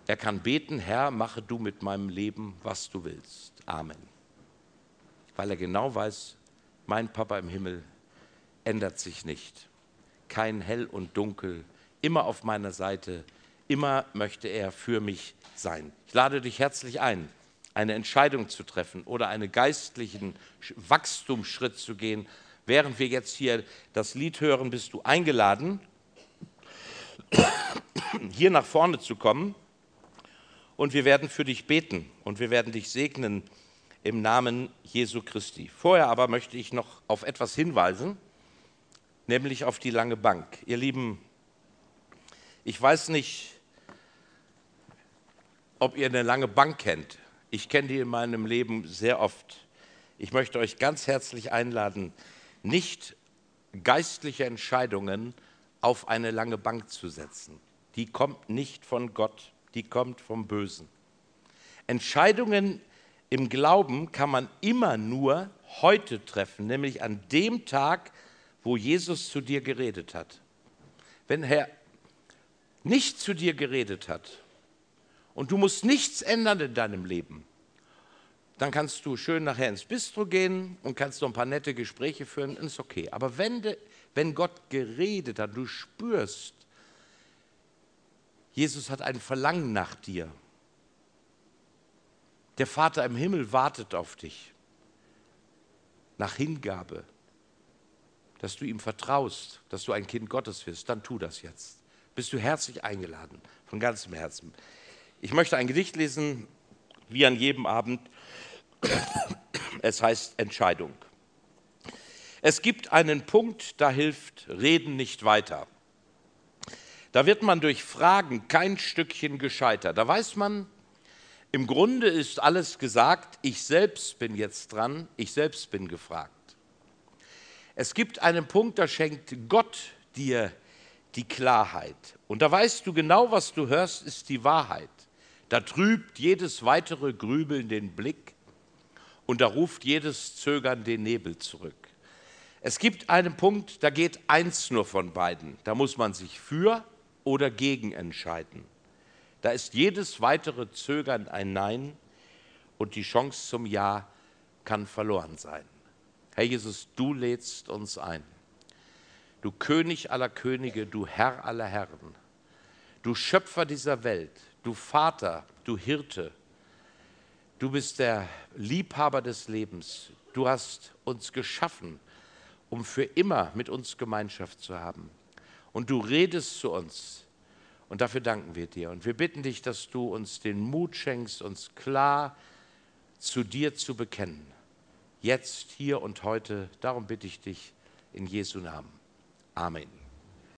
Er kann beten, Herr, mache du mit meinem Leben, was du willst. Amen. Weil er genau weiß, mein Papa im Himmel ändert sich nicht. Kein Hell und Dunkel, immer auf meiner Seite, immer möchte er für mich sein. Ich lade dich herzlich ein, eine Entscheidung zu treffen oder einen geistlichen Wachstumsschritt zu gehen. Während wir jetzt hier das Lied hören, bist du eingeladen, hier nach vorne zu kommen, und wir werden für dich beten und wir werden dich segnen im Namen Jesu Christi. Vorher aber möchte ich noch auf etwas hinweisen, nämlich auf die lange Bank. Ihr Lieben, ich weiß nicht, ob ihr eine lange Bank kennt. Ich kenne die in meinem Leben sehr oft. Ich möchte euch ganz herzlich einladen, nicht geistliche Entscheidungen auf eine lange Bank zu setzen. Die kommt nicht von Gott, die kommt vom Bösen. Entscheidungen im Glauben kann man immer nur heute treffen, nämlich an dem Tag, wo Jesus zu dir geredet hat. Wenn er nicht zu dir geredet hat und du musst nichts ändern in deinem Leben, dann kannst du schön nachher ins Bistro gehen und kannst noch ein paar nette Gespräche führen, ist okay. Aber wenn Gott geredet hat, du spürst, Jesus hat ein Verlangen nach dir. Der Vater im Himmel wartet auf dich, nach Hingabe, dass du ihm vertraust, dass du ein Kind Gottes wirst, dann tu das jetzt. Bist du herzlich eingeladen, von ganzem Herzen. Ich möchte ein Gedicht lesen, wie an jedem Abend. Es heißt Entscheidung. Es gibt einen Punkt, da hilft Reden nicht weiter. Da wird man durch Fragen kein Stückchen gescheiter. Da weiß man, im Grunde ist alles gesagt, ich selbst bin jetzt dran, ich selbst bin gefragt. Es gibt einen Punkt, da schenkt Gott dir die Klarheit. Und da weißt du genau, was du hörst, ist die Wahrheit. Da trübt jedes weitere Grübeln den Blick und da ruft jedes Zögern den Nebel zurück. Es gibt einen Punkt, da geht eins nur von beiden. Da muss man sich für oder gegen entscheiden. Da ist jedes weitere Zögern ein Nein und die Chance zum Ja kann verloren sein. Herr Jesus, du lädst uns ein. Du König aller Könige, du Herr aller Herren, du Schöpfer dieser Welt, du Vater, du Hirte, du bist der Liebhaber des Lebens. Du hast uns geschaffen, um für immer mit uns Gemeinschaft zu haben. Und du redest zu uns. Und dafür danken wir dir. Und wir bitten dich, dass du uns den Mut schenkst, uns klar zu dir zu bekennen. Jetzt, hier und heute. Darum bitte ich dich in Jesu Namen. Amen.